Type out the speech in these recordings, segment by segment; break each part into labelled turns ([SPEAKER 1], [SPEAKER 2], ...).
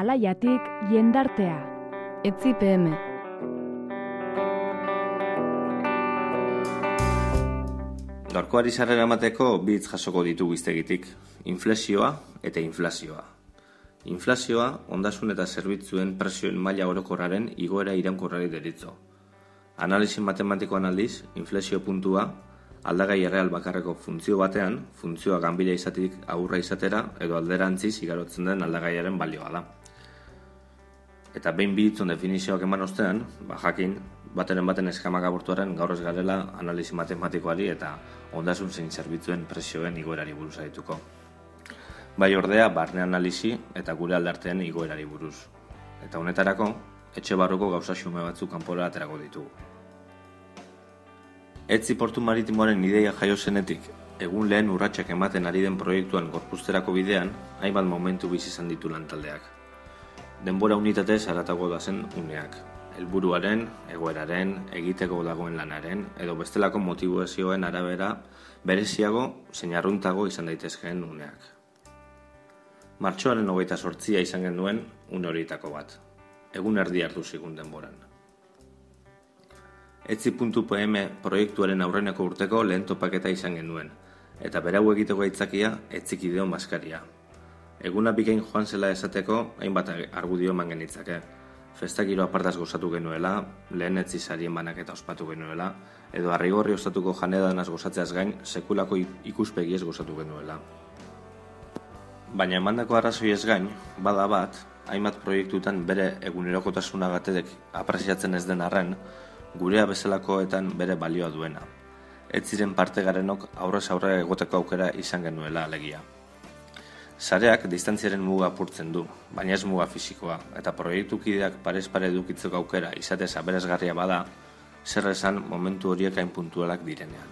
[SPEAKER 1] Talaiatik jendartea.
[SPEAKER 2] Etzi PM.
[SPEAKER 3] Gaurkoari sarrera emateko bi hitz jasoko ditugu hiztegitik, inflexioa eta inflazioa. Inflazioa, ondasun eta zerbitzuen prezioen maila orokorraren igoera iraunkorrari deritzo. Analisi matematikoan aldiz, inflexio puntua, aldagai erreal bakarreko funtzio batean, funtzioa ganbila izatetik aurra izatera edo alderantziz igarotzen den aldagaiaren balioa da. Eta behin bi hitzon definizioak eman ostean, jakin, baten eskamak abortuaren gaur ez garela analisi matematikoari eta ondasun zein zerbitzuen prezioen igoerari buruz arituko. Bai ordea, barne analisi eta gure aldarteen igoerari buruz. Eta honetarako, etxe barruko gauza xume batzuk kanpora aterako ditugu. Etzi portu maritimoaren ideia jaio zenetik, egun lehen urratsak ematen ari den proiektuan gorpuzterako bidean, hainbat momentu bizi izan ditu lantaldeak. Denbora unitatez haratago da zen uneak. Helburuaren, egoeraren, egiteko dagoen lanaren, edo bestelako motibazioen arabera bereziago zein arruntago izan daitezkeen uneak. Martxoaren 28 izan genuen une horietako bat. Egun erdi hartu zigun denboran. Etzi.pm proiektuaren aurreneko urteko lehen topaketa izan genuen, eta berau egiteko aitzakia etzikideon baskaria. Eguna bikain joan zela esateko hainbat argudio eman genitzake. Festakiro apartaz gozatu genuela, lehen etzi sarien banaketa ospatu genuela, edo arrigorri ostatuko janedanaz gozatzeaz gain sekulako ikuspegiez gozatu genuela. Baina emandako arrazoiez gain, bada bat, hainbat proiektutan bere egunerokotasunagatek apreziatzen ez den arren, gurea bezalakoetan bere balioa duena. Ez ziren parte garenok aurrez aurre egoteko aukera izan genuela alegia. Sareak distantziaren muga apurtzen du, baina ez muga fisikoa, eta proiektukideak parez pare edukitzeko aukera izatez aberasgarria bada, zer esan momentu horiek hain puntualak direnean.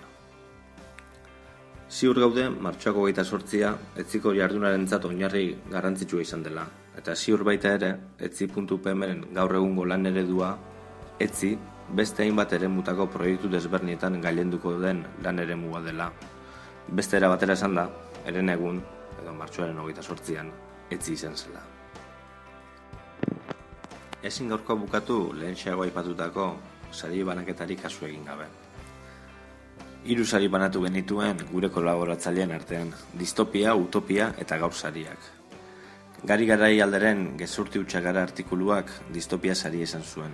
[SPEAKER 3] Ziur gaude, martxoako 28 etziko jardunarentzat oinarri garrantzitsua izan dela, eta ziur baita ere, etzi.pmren gaur egungo lan eredua, etzi, beste hainbat eremutako proiektu desbernietan gailenduko den lan eremua dela. Beste era batera esan da, eren egun, edo martxoaren 28an, etzi izan zela. Ezin gaurko bukatu lehentxeago aipatutako sari banaketari kasu egin gabe. 3 sari banatu genituen gure kolaboratzaileen artean, distopia, utopia eta gaur sariak. Gari garai alderen gezurti utxagara artikuluak distopia sari esan zuen.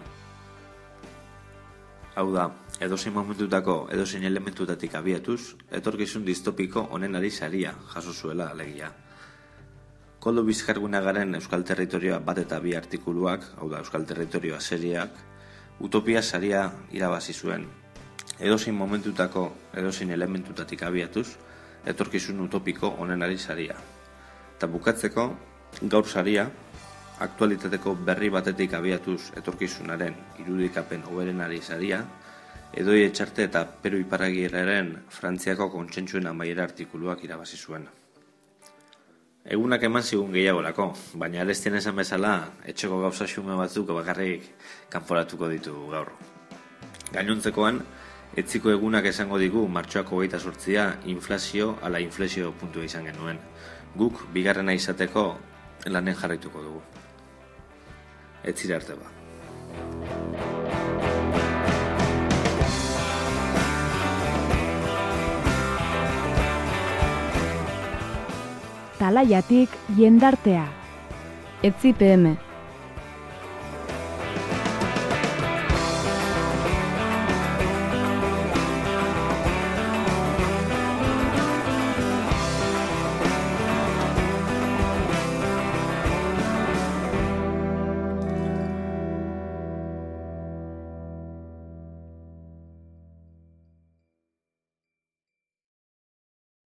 [SPEAKER 3] Hau da, edozein momentutako edozein elementutatik abiatuz, etorkizun distopiko honenari saria jaso zuela alegia. Koldo Bizkargunagaren Euskal Territorioa bat eta bi artikuluak, hau da Euskal Territorioa seriak, utopia saria irabazi zuen. Edozein momentutako edozein elementutatik abiatuz, etorkizun utopiko honenari saria. Eta bukatzeko, gaur saria, aktualitateko berri batetik abiatuz etorkizunaren irudikapen hoberenari saria, Edoi Etxarte eta Peru Iparragirreren Frantziako kontsentsuen amaiera artikuluak irabazi zuen. Egunak eman zigun gehiagorako, baina arestien esan bezala, etxeko gauza xume batzuk bakarrik kanporatuko ditugu gaur. Gainontzekoan, etziko egunak esango digu martxoako 28 inflazio ala inflexio puntua izan genuen. Guk bigarrena izateko lanen jarraituko dugu. Etzira arte ba.
[SPEAKER 1] Talaiatik jendartea.
[SPEAKER 2] Etzi PM.